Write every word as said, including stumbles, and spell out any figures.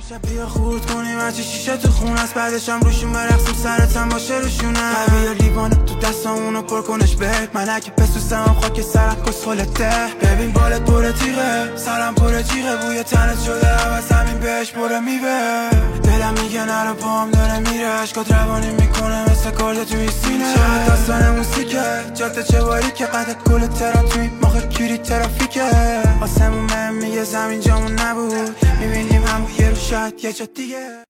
شب بیا خورد کنیم هرچی شیشه تو خونه است، بعدش هم روشون برقصیم سرت هم باشه روشونه. بیا لیوانو تو دستامونو پر کنش بک، من اگه پسوسم هم خاک سرم کسخلته. ببین بالت پر تیغه، سرم پر جیغه، بوی تنت شده عوض همین بهش پر میوه. دلم میگه نرو پاهم داره میره، عشقات روانی میکنه مثل کرده توی سینه. چقدر داستان موسیقه، جاده چه باری که قدت گل تران توی موقع کیری ترافیکه. آسمون من میگه زمین جامون نبود، میبینیم همو یه رو شاید یه جا دیگه.